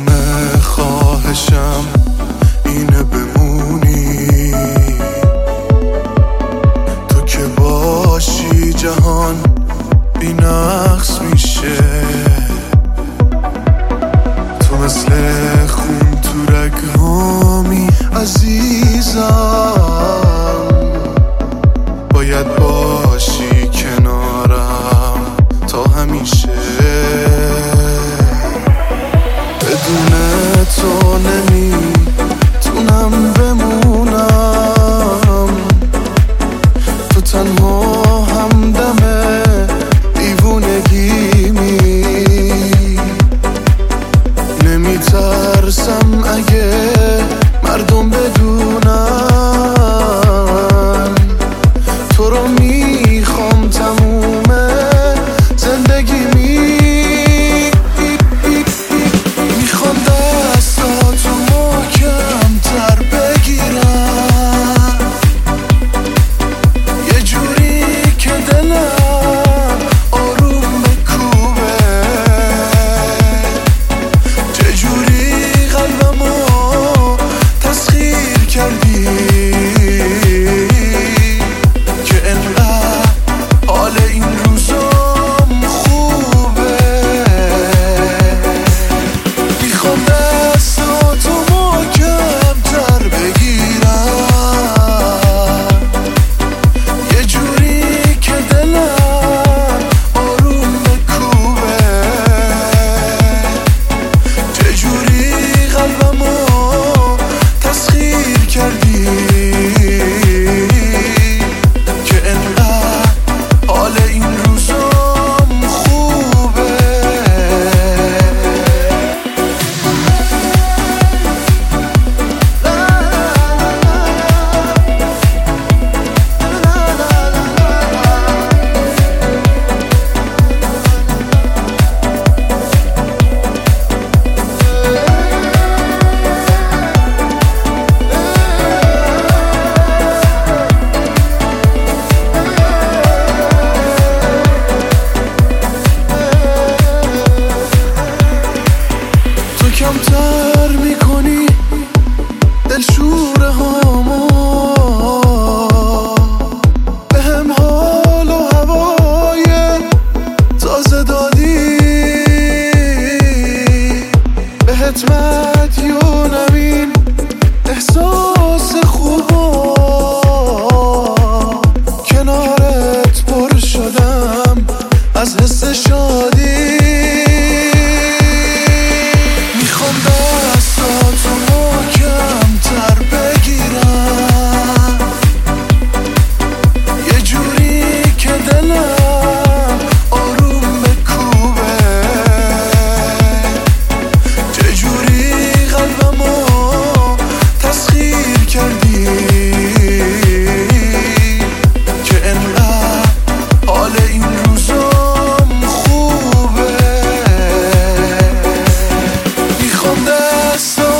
بدون خواهشم اینه بمونی، تو که باشی جهان بی نقص میشه. تو مثل خون تو رگهامی عزیزم، باید باشی کنارم تا همیشه. بدون تو نمیتونم بمونم، تو تنها همدم دیوونگیمی. نمیترسم اگه مردم بدونن تو رو میخوام تموم زندگیمی. میخوام دستاتو محکم‌تر بگیرم، یه جوری که دلم آروم بکوبه، چجوری قلبمو تسخیر کردی که انقدر حال این روزام خوبه. میخوام دستاتو محکم‌تر بگیرم، یه جوری که دلم آروم بکوبه، چجوری قلبمو تسخیر کردی که انقدر حال این روزام خوبه. تو کمتر میکنی دلشوره هامو، بهم حال و هوای تازه دادی، بهت مدیونم این احساس خوبا، کنارت پر شدم از حس شادی. میخوام دستاتو محکم‌تر بگیرم، یه جوری که دلم آروم بکوبه، چجوری قلبمو تسخیر کردی که انقدر حال این روزام خوبه. میخوام دستاتو